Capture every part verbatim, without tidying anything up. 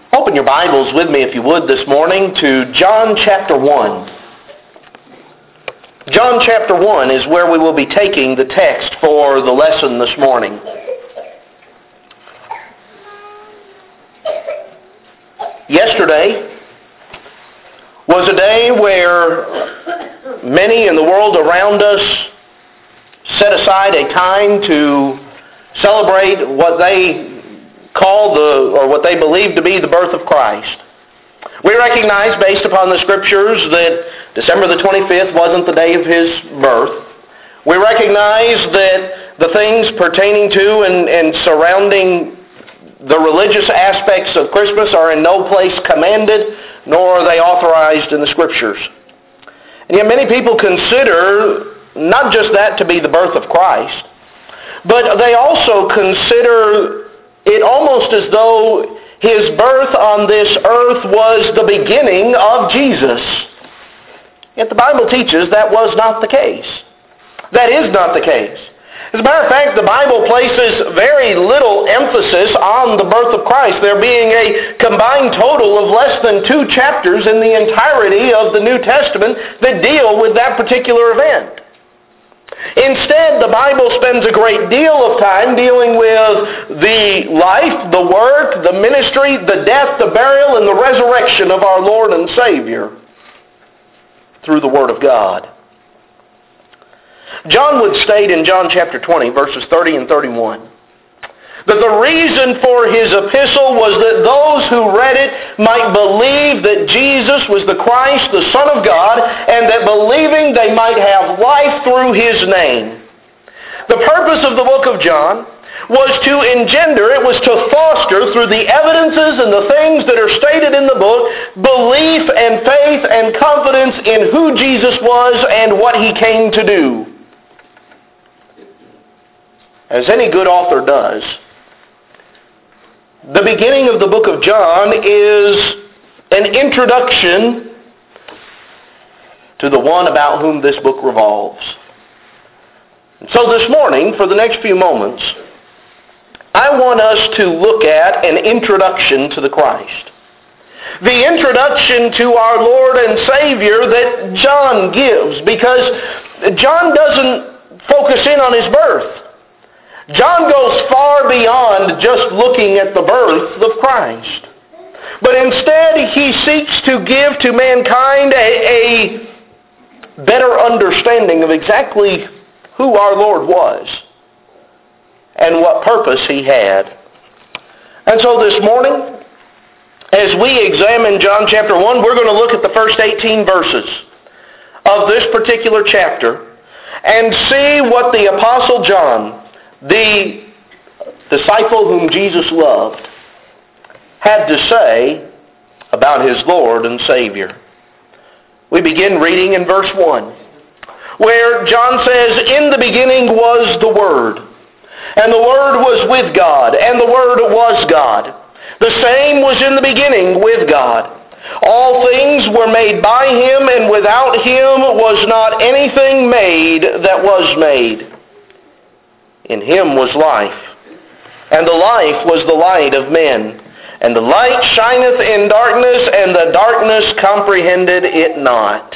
Open your Bibles with me, if you would, this morning to John chapter one. John chapter one is where we will be taking the text for the lesson this morning. Yesterday was a day where many in the world around us set aside a time to celebrate what they call the, or what they believe to be the birth of Christ. We recognize, based upon the Scriptures, that December the twenty-fifth wasn't the day of His birth. We recognize that the things pertaining to and, and surrounding the religious aspects of Christmas are in no place commanded, nor are they authorized in the Scriptures. And yet many people consider not just that to be the birth of Christ, but they also consider it almost as though His birth on this earth was the beginning of Jesus. Yet the Bible teaches that was not the case. That is not the case. As a matter of fact, the Bible places very little emphasis on the birth of Christ, there being a combined total of less than two chapters in the entirety of the New Testament that deal with that particular event. Instead, the Bible spends a great deal of time dealing with the life, the work, the ministry, the death, the burial, and the resurrection of our Lord and Savior through the Word of God. John would state in John chapter twenty, verses thirty and thirty-one, that the reason for his epistle was that those who read it might believe that Jesus was the Christ, the Son of God, and that believing they might have life through His name. The purpose of the book of John was to engender, it was to foster through the evidences and the things that are stated in the book, belief and faith and confidence in who Jesus was and what He came to do. As any good author does, the beginning of the book of John is an introduction to the one about whom this book revolves. And so this morning, for the next few moments, I want us to look at an introduction to the Christ. The introduction to our Lord and Savior that John gives, because John doesn't focus in on His birth. John goes far beyond just looking at the birth of Christ. But instead, he seeks to give to mankind a, a better understanding of exactly who our Lord was and what purpose He had. And so this morning, as we examine John chapter one, we're going to look at the first eighteen verses of this particular chapter and see what the Apostle John, the disciple whom Jesus loved, had to say about His Lord and Savior. We begin reading in verse one, where John says, "In the beginning was the Word, and the Word was with God, and the Word was God. The same was in the beginning with God. All things were made by Him, and without Him was not anything made that was made. In Him was life, and the life was the light of men. And the light shineth in darkness, and the darkness comprehended it not."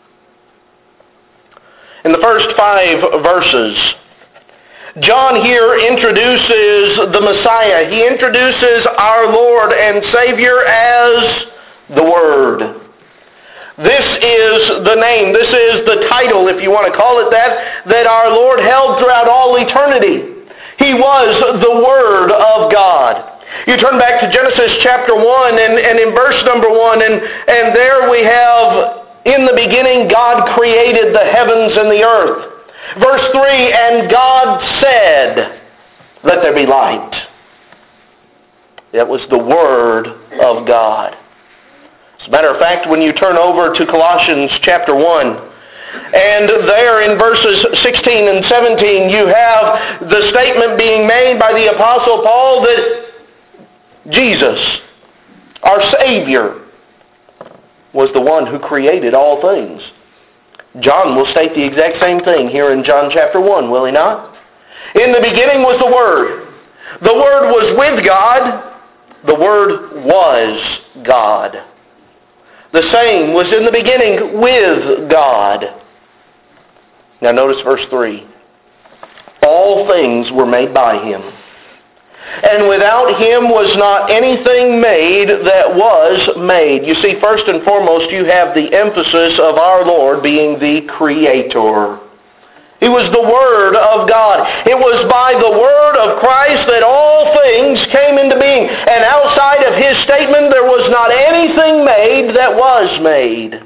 In the first five verses, John here introduces the Messiah. He introduces our Lord and Savior as the Word. This is the name, this is the title, if you want to call it that, that our Lord held throughout all eternity. He was the Word of God. You turn back to Genesis chapter one, and, and in verse number one, and, and there we have, "In the beginning God created the heavens and the earth." Verse three, "And God said, let there be light." That was the Word of God. As a matter of fact, when you turn over to Colossians chapter one, and there in verses sixteen and seventeen, you have the statement being made by the Apostle Paul that Jesus, our Savior, was the one who created all things. John will state the exact same thing here in John chapter one, will he not? "In the beginning was the Word. The Word was with God. The Word was God. The same was in the beginning with God. Now notice verse three. All things were made by Him, and without Him was not anything made that was made. You see, first and foremost, you have the emphasis of our Lord being the Creator. He was the Word of God. It was by the Word of Christ that all things came into being. And outside of His statement, there was not anything made that was made.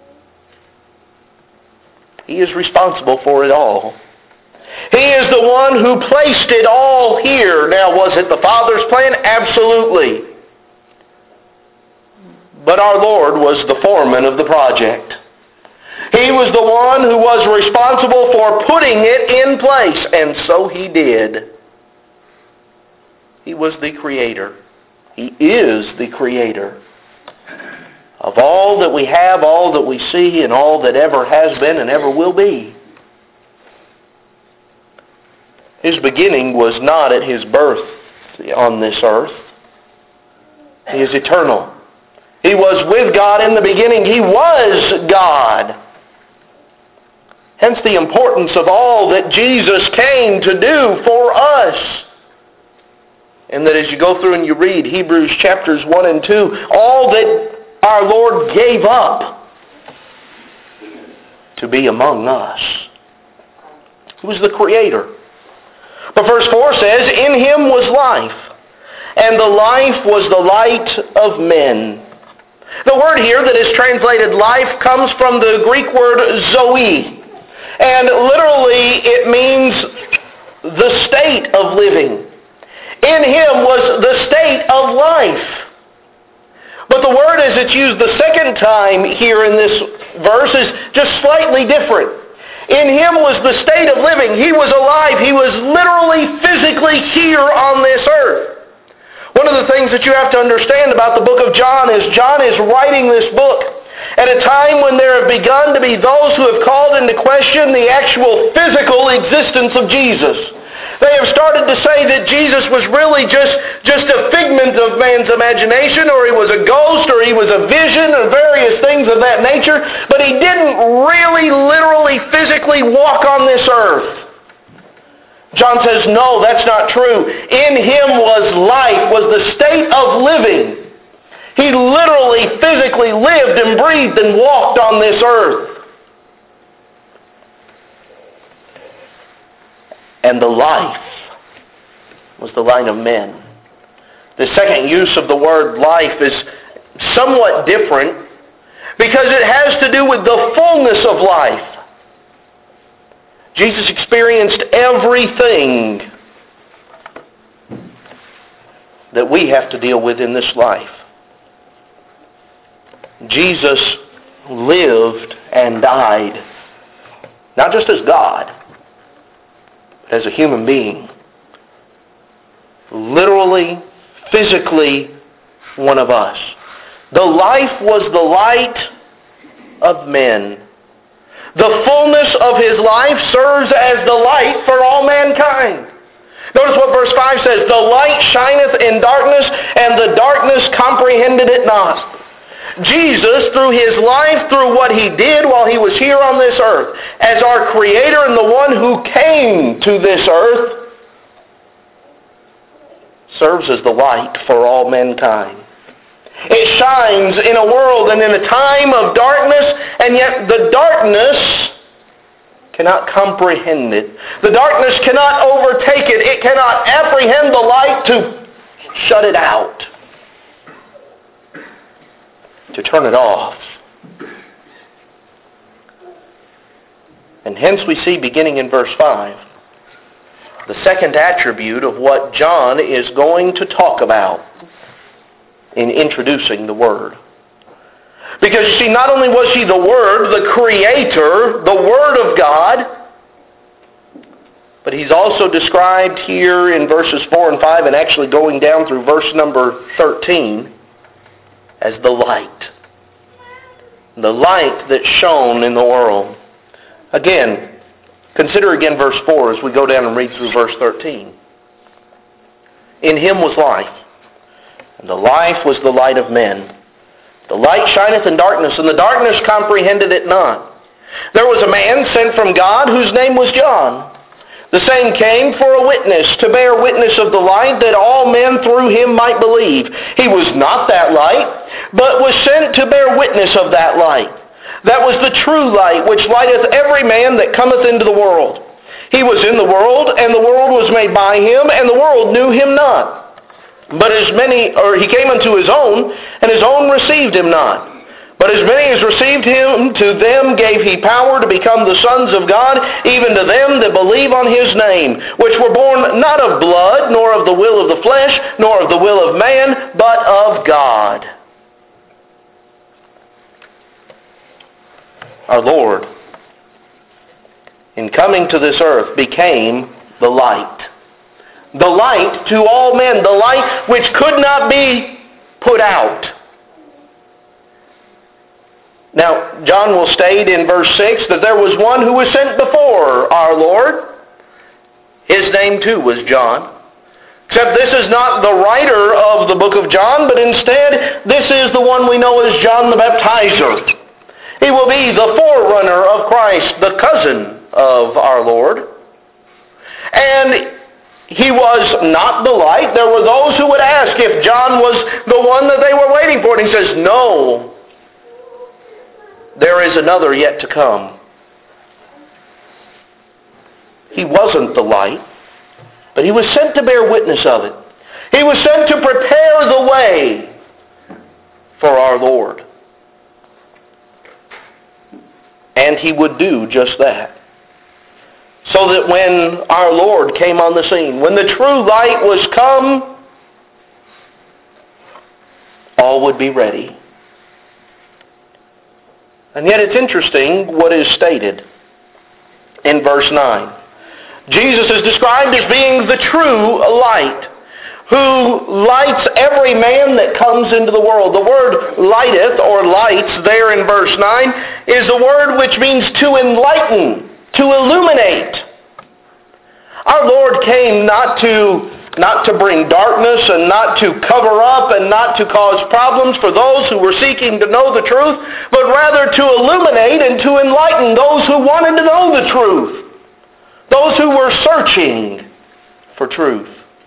He is responsible for it all. He is the one who placed it all here. Now, was it the Father's plan? Absolutely. But our Lord was the foreman of the project. He was the one who was responsible for putting it in place, and so He did. He was the Creator. He is the Creator of all that we have, all that we see, and all that ever has been and ever will be. His beginning was not at His birth on this earth. He is eternal. He was with God in the beginning. He was God. Hence the importance of all that Jesus came to do for us. And that as you go through and you read Hebrews chapters one and two, all that our Lord gave up to be among us. He was the Creator. But verse four says, in Him was life, and the life was the light of men. The word here that is translated life comes from the Greek word zoe. And literally it means the state of living. In Him was the state of life. But the word as it's used the second time here in this verse is just slightly different. In Him was the state of living. He was alive. He was literally, physically here on this earth. One of the things that you have to understand about the book of John is John is writing this book at a time when there have begun to be those who have called into question the actual physical existence of Jesus. They have started to say that Jesus was really just, just a figment of man's imagination, or He was a ghost, or He was a vision, or various things of that nature, but He didn't really, literally, physically walk on this earth. John says, no, that's not true. In Him was life, was the state of living. He literally, physically lived and breathed and walked on this earth. And the life was the light of men. The second use of the word life is somewhat different because it has to do with the fullness of life. Jesus experienced everything that we have to deal with in this life. Jesus lived and died, not just as God, but as a human being. Literally, physically, one of us. The life was the light of men. The fullness of His life serves as the light for all mankind. Notice what verse five says, the light shineth in darkness, and the darkness comprehended it not. Jesus, through His life, through what He did while He was here on this earth, as our Creator and the one who came to this earth, serves as the light for all mankind. It shines in a world and in a time of darkness, and yet the darkness cannot comprehend it. The darkness cannot overtake it. It cannot apprehend the light to shut it out, to turn it off. And hence we see, beginning in verse five, the second attribute of what John is going to talk about in introducing the Word. Because you see, not only was He the Word, the Creator, the Word of God, but He's also described here in verses four and five, and actually going down through verse number thirteen, as the light. The light that shone in the world. Again, consider again verse four as we go down and read through verse thirteen. In Him was life. and the life was the light of men. The light shineth in darkness, and the darkness comprehended it not. There was a man sent from God whose name was John. The same came for a witness, to bear witness of the light, that all men through him might believe. He was not that light, but was sent to bear witness of that light. That was the true light, which lighteth every man that cometh into the world. He was in the world, and the world was made by him, and the world knew him not. But as many, or he came unto his own, and his own received him not. But as many as received him, to them gave he power to become the sons of God, even to them that believe on his name, which were born not of blood, nor of the will of the flesh, nor of the will of man, but of God. Our Lord, in coming to this earth, became the light. The light to all men, the light which could not be put out. Now, John will state in verse six that there was one who was sent before our Lord. His name too was John. Except this is not the writer of the book of John, but instead this is the one we know as John the Baptizer. He will be the forerunner of Christ, the cousin of our Lord. And he was not the light. There were those who would ask if John was the one that they were waiting for. And he says, no. There is another yet to come. He wasn't the light, but he was sent to bear witness of it. He was sent to prepare the way for our Lord. And he would do just that. So that when our Lord came on the scene, when the true light was come, all would be ready. And yet it's interesting what is stated in verse nine. Jesus is described as being the true light, who lights every man that comes into the world. The word lighteth, or lights, there in verse nine, is the word which means to enlighten, to illuminate. Our Lord came not to not to bring darkness and not to cover up and not to cause problems for those who were seeking to know the truth, but rather to illuminate and to enlighten those who wanted to know the truth, those who were searching for truth.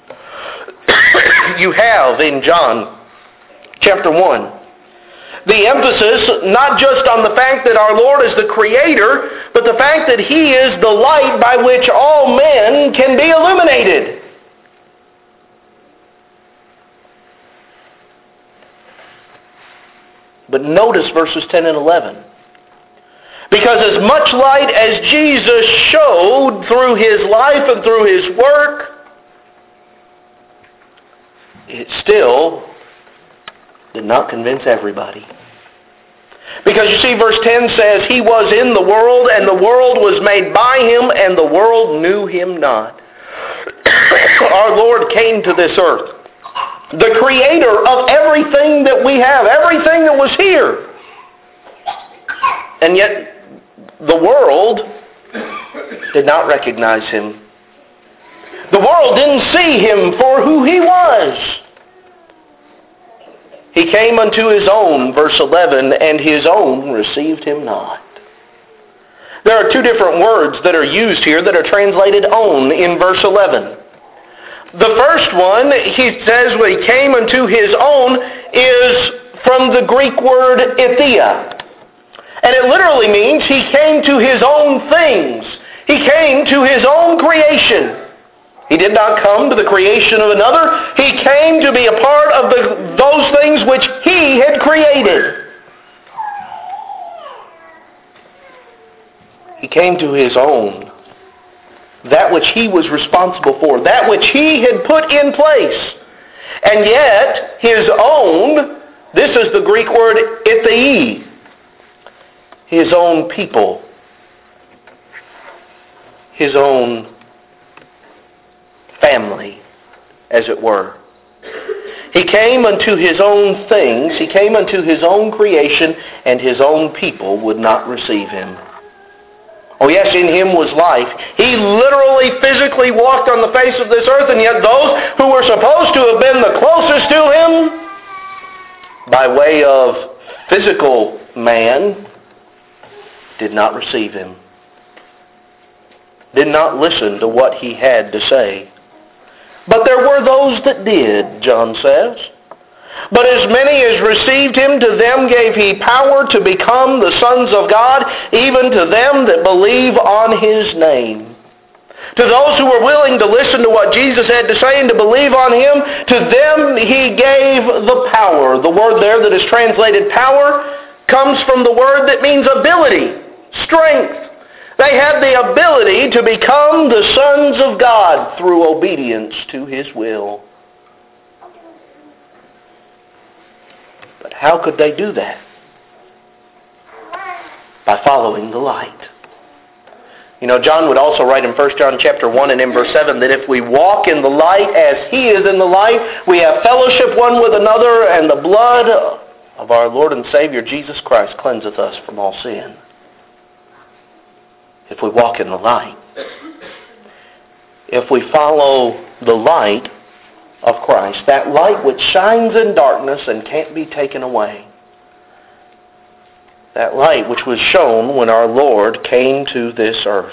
You have in John chapter one the emphasis not just on the fact that our Lord is the Creator, but the fact that He is the light by which all men can be illuminated. But notice verses ten and eleven. Because as much light as Jesus showed through His life and through His work, it still did not convince everybody. Because you see, verse ten says, He was in the world, and the world was made by Him, and the world knew Him not. Our Lord came to this earth, the Creator of everything that we have, everything that was here. And yet, the world did not recognize Him. The world didn't see Him for who He was. He came unto His own, verse eleven, and His own received Him not. There are two different words that are used here that are translated own in verse eleven. The first one, he says, when He came unto His own, is from the Greek word ithia. And it literally means He came to His own things. He came to His own creation. He did not come to the creation of another. He came to be a part of the, those things which He had created. He came to His own. That which He was responsible for. That which He had put in place. And yet, His own, this is the Greek word ithei, His own people. His own family, as it were. He came unto His own things. He came unto His own creation, and His own people would not receive Him. Oh yes, in Him was life. He literally, physically walked on the face of this earth, and yet those who were supposed to have been the closest to Him by way of physical man, did not receive him, did not listen to what he had to say. But there were those that did, John says. But as many as received him, to them gave he power to become the sons of God, even to them that believe on his name. To those who were willing to listen to what Jesus had to say and to believe on him, to them he gave the power. The word there that is translated power comes from the word that means ability, strength. They had the ability to become the sons of God through obedience to his will. But how could they do that? By following the light. You know, John would also write in First John chapter one and in verse seven that if we walk in the light as he is in the light, we have fellowship one with another, and the blood of our Lord and Savior Jesus Christ cleanseth us from all sin. If we walk in the light. If we follow the light of Christ, that light which shines in darkness and can't be taken away. That light which was shown when our Lord came to this earth.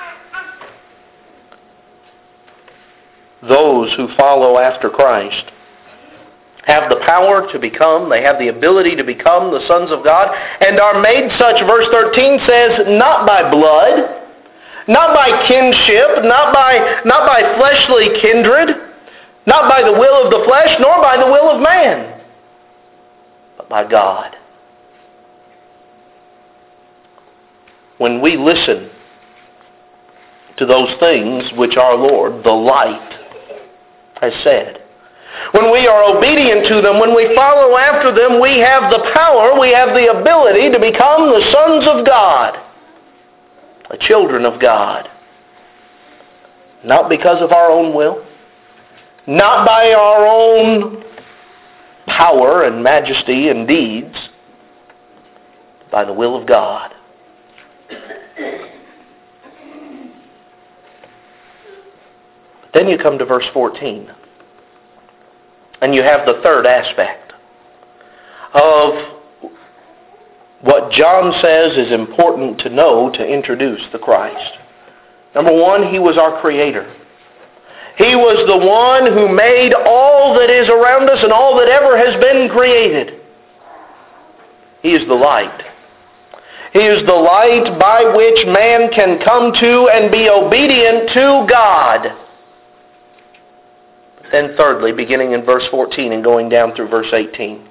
Those who follow after Christ have the power to become, they have the ability to become the sons of God, and are made such, verse thirteen says, not by blood, not by kinship, not by, not by fleshly kindred, not by the will of the flesh, nor by the will of man, but by God. When we listen to those things which our Lord, the light, has said, when we are obedient to them, when we follow after them, we have the power, we have the ability to become the sons of God, the children of God. Not because of our own will, not by our own power and majesty and deeds, but by the will of God. But then you come to verse fourteen. And you have the third aspect of what John says is important to know to introduce the Christ. Number one, he was our Creator. He was the one who made all that is around us and all that ever has been created. He is the light. He is the light by which man can come to and be obedient to God. Then thirdly, beginning in verse fourteen and going down through verse eighteen.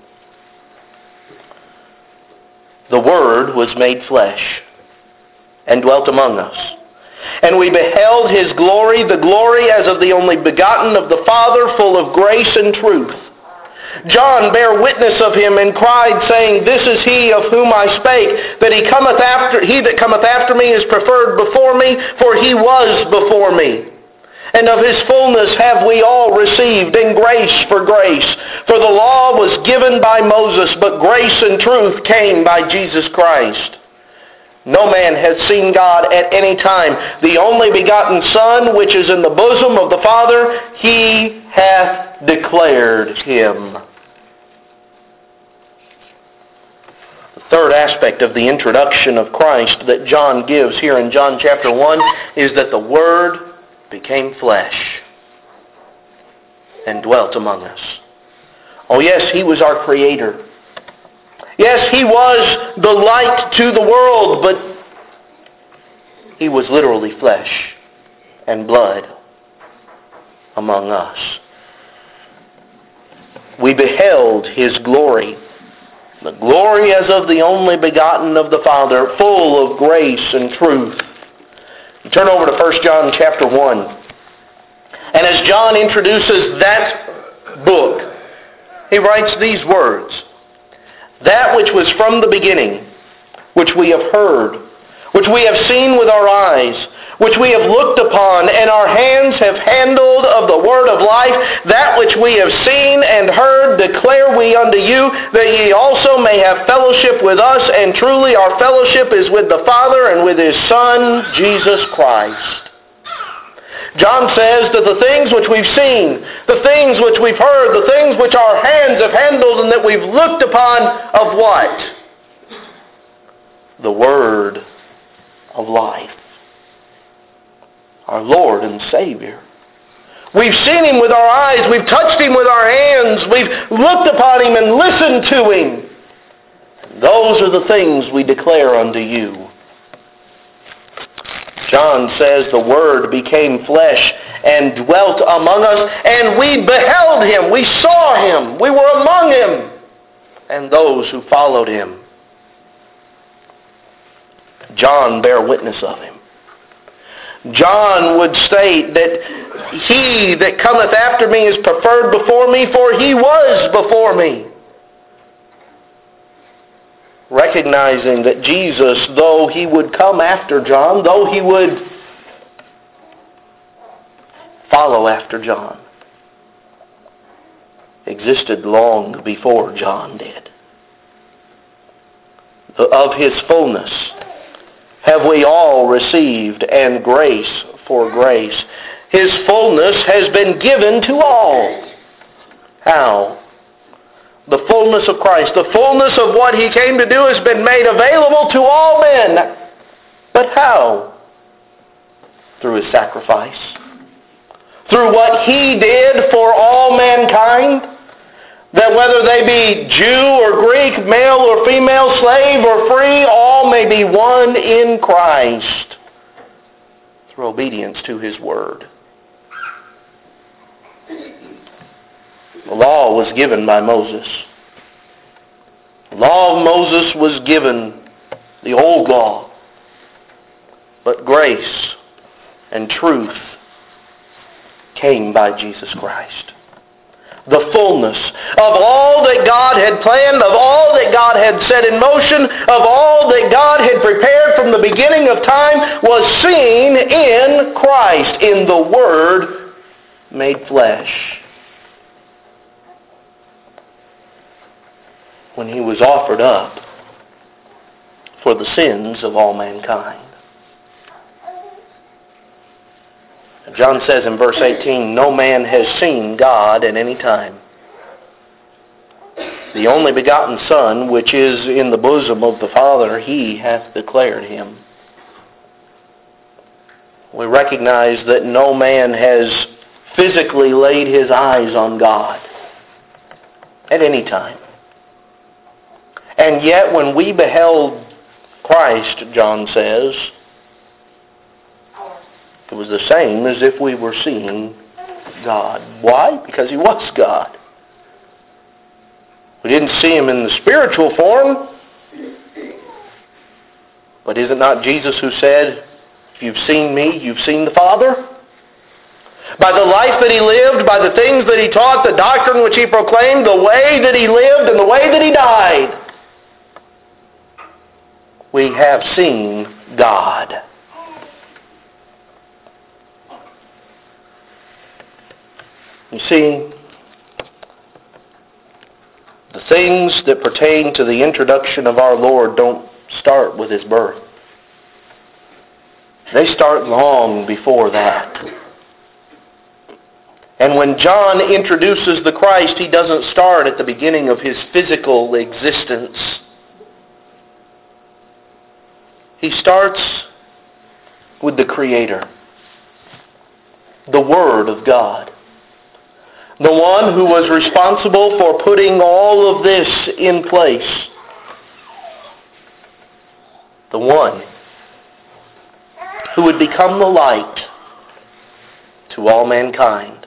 The Word was made flesh and dwelt among us. And we beheld his glory, the glory as of the only begotten of the Father, full of grace and truth. John bare witness of him and cried, saying, This is he of whom I spake, that he cometh after he that cometh after me is preferred before me, for he was before me. And of his fullness have we all received, in grace for grace. For the law was given by Moses, but grace and truth came by Jesus Christ. No man hath seen God at any time. The only begotten Son, which is in the bosom of the Father, he hath declared him. The third aspect of the introduction of Christ that John gives here in John chapter one is that the Word became flesh and dwelt among us. Oh yes, he was our Creator. Yes, he was the light to the world, but he was literally flesh and blood among us. We beheld his glory, the glory as of the only begotten of the Father, full of grace and truth. You turn over to First John chapter one. And as John introduces that book, he writes these words. That which was from the beginning, which we have heard, which we have seen with our eyes, which we have looked upon, and our hands have handled of the word of life, that which we have seen and heard declare we unto you, that ye also may have fellowship with us, and truly our fellowship is with the Father and with his Son, Jesus Christ. John says that the things which we've seen, the things which we've heard, the things which our hands have handled and that we've looked upon, of what? The Word of life. Our Lord and Savior. We've seen Him with our eyes. We've touched Him with our hands. We've looked upon Him and listened to Him. Those are the things we declare unto you. John says the Word became flesh and dwelt among us, and we beheld Him. We saw Him. We were among Him, and those who followed Him. John bare witness of Him. John would state that He that cometh after me is preferred before me, for He was before me. Recognizing that Jesus, though He would come after John, though He would follow after John, existed long before John did. Of His fullness have we all received, and grace for grace. His fullness has been given to all. How? The fullness of Christ, the fullness of what He came to do has been made available to all men. But how? Through His sacrifice. Through what He did for all mankind. That whether they be Jew or Greek, male or female, slave or free, all may be one in Christ through obedience to His Word. The law was given by Moses. The law of Moses was given, the old law. But grace and truth came by Jesus Christ. The fullness of all that God had planned, of all that God had set in motion, of all that God had prepared from the beginning of time was seen in Christ, in the Word made flesh. When He was offered up for the sins of all mankind. John says in verse eighteen, no man has seen God at any time. The only begotten Son, which is in the bosom of the Father, He hath declared Him. We recognize that no man has physically laid his eyes on God at any time. And yet when we beheld Christ, John says, it was the same as if we were seeing God. Why? Because He was God. We didn't see Him in the spiritual form. But is it not Jesus who said, if you've seen me, you've seen the Father? By the life that He lived, by the things that He taught, the doctrine which He proclaimed, the way that He lived and the way that He died, we have seen God. You see, the things that pertain to the introduction of our Lord don't start with His birth. They start long before that. And when John introduces the Christ, he doesn't start at the beginning of His physical existence. He starts with the Creator, the Word of God. The one who was responsible for putting all of this in place. The one who would become the light to all mankind.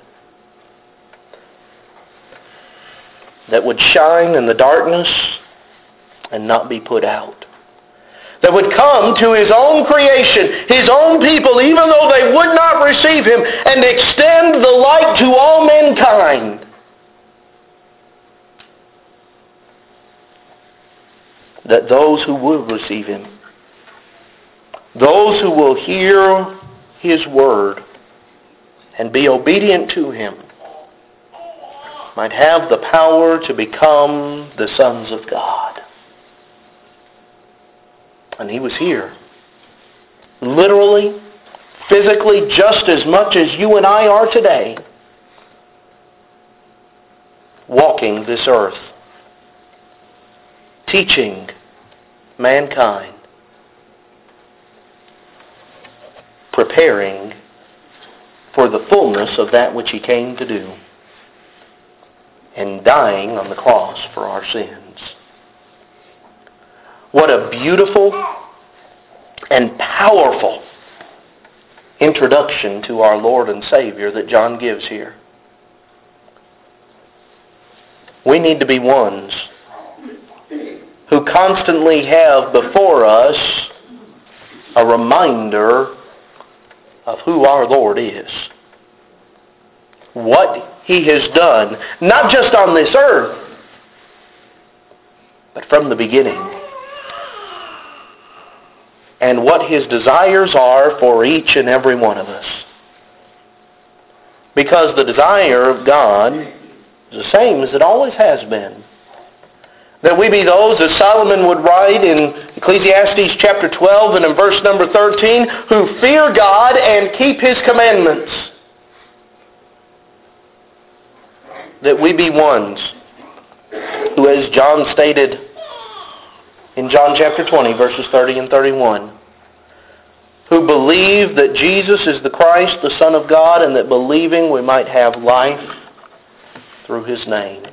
That would shine in the darkness and not be put out. That would come to His own creation, His own people, even though they would not receive Him, and extend the light to all mankind. That those who will receive Him, those who will hear His Word and be obedient to Him, might have the power to become the sons of God. And He was here, literally, physically just as much as you and I are today, walking this earth, teaching mankind, preparing for the fullness of that which He came to do, and dying on the cross for our sins. What a beautiful and powerful introduction to our Lord and Savior that John gives here. We need to be ones who constantly have before us a reminder of who our Lord is. What He has done, not just on this earth, but from the beginning. And what His desires are for each and every one of us. Because the desire of God is the same as it always has been. That we be those, as Solomon would write in Ecclesiastes chapter twelve and in verse number thirteen, who fear God and keep His commandments. That we be ones who, as John stated in John chapter twenty, verses thirty and thirty-one, who believe that Jesus is the Christ, the Son of God, and that believing we might have life through His name.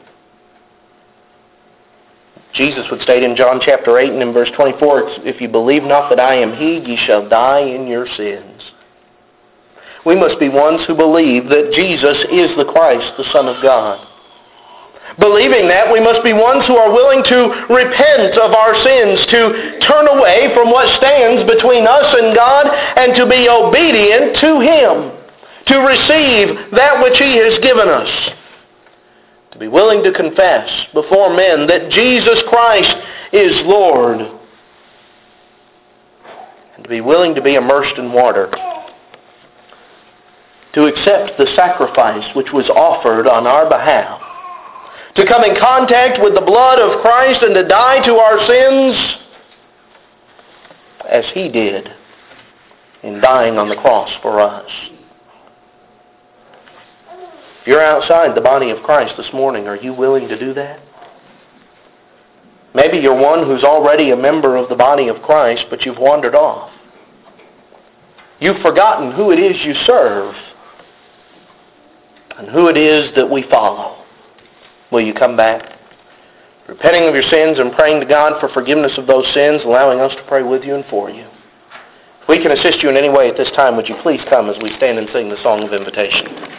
Jesus would state in John chapter eight and in verse twenty-four, if you believe not that I am He, ye shall die in your sins. We must be ones who believe that Jesus is the Christ, the Son of God. Believing that, we must be ones who are willing to repent of our sins, to turn away from what stands between us and God, and to be obedient to Him, to receive that which He has given us. To be willing to confess before men that Jesus Christ is Lord. And to be willing to be immersed in water. To accept the sacrifice which was offered on our behalf. To come in contact with the blood of Christ and to die to our sins as He did in dying on the cross for us. If you're outside the body of Christ this morning, are you willing to do that? Maybe you're one who's already a member of the body of Christ, but you've wandered off. You've forgotten who it is you serve and who it is that we follow. Will you come back? Repenting of your sins and praying to God for forgiveness of those sins, allowing us to pray with you and for you. If we can assist you in any way at this time, would you please come as we stand and sing the song of invitation.